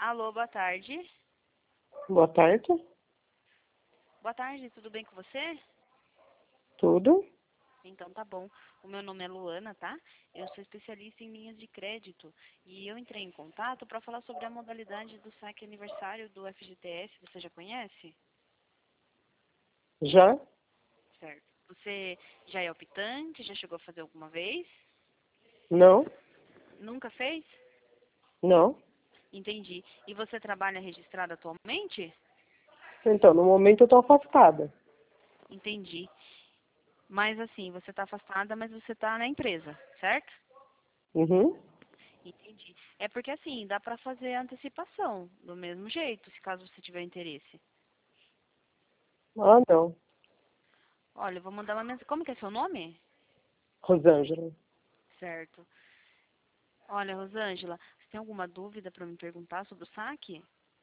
Alô, boa tarde. Boa tarde. Boa tarde, tudo bem com você? Tudo? Então tá bom. O meu nome é Luana, tá? Eu sou especialista em linhas de crédito e eu entrei em contato para falar sobre a modalidade do saque aniversário do FGTS. Você já conhece? Já? Certo. Você já é optante? Já chegou a fazer alguma vez? Não? Nunca fez? Não? Entendi. E você trabalha registrado atualmente? Então, no momento eu estou afastada. Entendi. Mas assim, você está afastada, mas você está na empresa, certo? Uhum. Entendi. É porque assim, dá para fazer a antecipação do mesmo jeito, se caso você tiver interesse. Ah, não. Olha, eu vou mandar uma mensagem. Como que é seu nome? Rosângela. Certo. Olha, Rosângela, você tem alguma dúvida para me perguntar sobre o saque?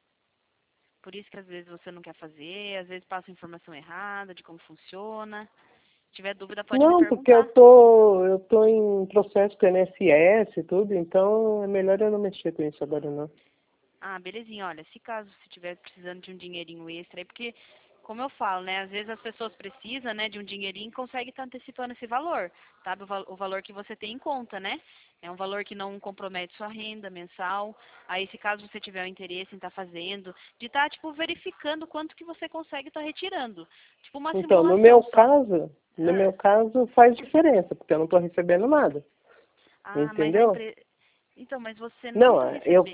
Por isso que às vezes você não quer fazer, às vezes passa informação errada de como funciona. Se tiver dúvida, pode me Não, porque eu perguntar. tô em processo com o INSS e tudo, então é melhor eu não mexer com isso agora, não. Ah, belezinha. Olha, se caso você estiver precisando de um dinheirinho extra aí, porque, como eu falo, né, às vezes as pessoas precisam, né, de um dinheirinho e conseguem estar antecipando esse valor, sabe? O valor que você tem em conta, né? É um valor que não compromete sua renda mensal. Aí, se caso você tiver o interesse em estar fazendo, de estar, tipo, verificando quanto que você consegue estar retirando. Tipo, uma Então, simulação só. no Ah, meu caso faz diferença, porque eu não estou recebendo nada. mas a Entendeu? empresa... Então, mas você não Não, está recebendo...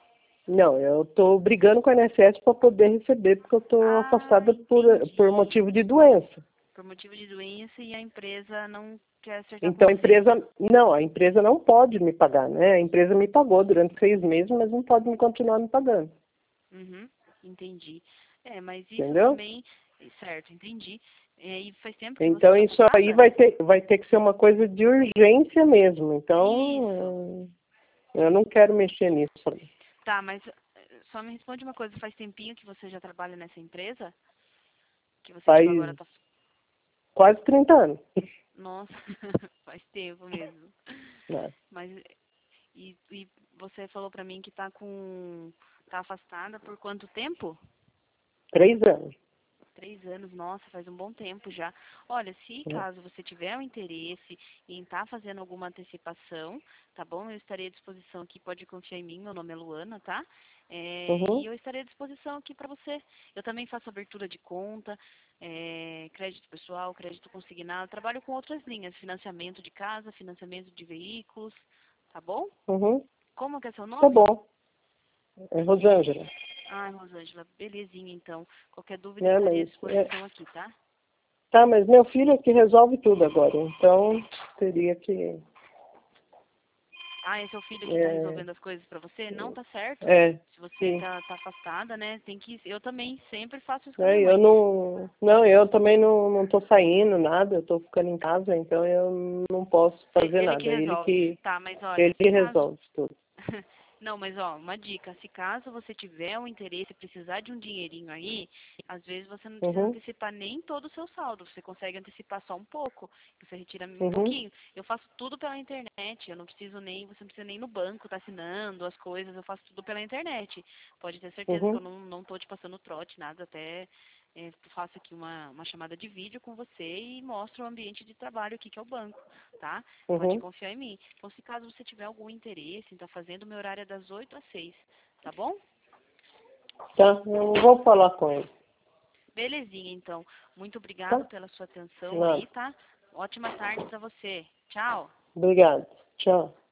eu tô brigando com a INSS para poder receber, porque eu tô Ah, afastada por entendi. motivo de doença. Por motivo de doença e a empresa não quer acertar com Então você. a empresa não pode me pagar, né? A empresa me pagou durante 6 meses, mas não pode me continuar me pagando, Uhum, entendi. É, mas isso entendeu? também, certo, entendi. É, e faz tempo que você Então está isso aí afastada? vai ter que ser uma coisa de urgência mesmo. Isso. Então eu não quero mexer nisso. Tá, mas só me responde uma coisa, faz tempinho que você já trabalha nessa empresa? Que você, tipo, agora Faz tá... quase 30 anos. Nossa, faz tempo mesmo. Né? Mas, e você falou pra mim que tá afastada por quanto tempo? 3 anos. 3 anos, nossa, faz um bom tempo já. Olha, se Né? caso você tiver um interesse em estar fazendo alguma antecipação, tá bom? Eu estarei à disposição aqui, pode confiar em mim, meu nome é Luana, tá? E Uhum, eu estarei à disposição aqui para você. Eu também faço abertura de conta, crédito pessoal, crédito consignado, trabalho com outras linhas, financiamento de casa, financiamento de veículos, tá bom? uhum. Como que é seu Tá nome? bom. É Rosângela. Ah, Rosângela, belezinha então. Qualquer dúvida Né? estarei à disposição aqui, tá? Tá, mas meu filho é que resolve tudo agora. Então teria que. Ah, é seu filho que tá É, resolvendo as coisas pra você? Não, tá certo. é, Se você sim. tá afastada, né? Tem que. Eu também sempre faço isso com a minha É, eu mãe. não. Não, eu também não tô saindo nada, eu tô ficando em casa, então eu não posso fazer Ele que nada. resolve. Tá, mas olha, Ele se caso. resolve tudo. Não, mas ó, uma dica, se caso você tiver um interesse e precisar de um dinheirinho aí, às vezes você não precisa Uhum, antecipar nem todo o seu saldo, você consegue antecipar só um pouco, você retira um uhum, pouquinho. Eu faço tudo pela internet, eu não preciso nem, você não precisa nem ir no banco, tá assinando as coisas, eu faço tudo pela internet. Pode ter certeza que eu uhum, não tô te passando trote, nada, até faço aqui uma chamada de vídeo com você e mostro o ambiente de trabalho aqui, que é o banco, tá? Pode uhum. confiar em mim. Então, se caso você tiver algum interesse em estar fazendo, meu horário é das 8 às 6, tá bom? Tá, eu vou falar com ele. Belezinha, então. Muito obrigado Tá? pela sua atenção Nada. aí, tá? Ótima tarde pra você. Tchau. Obrigado. Tchau.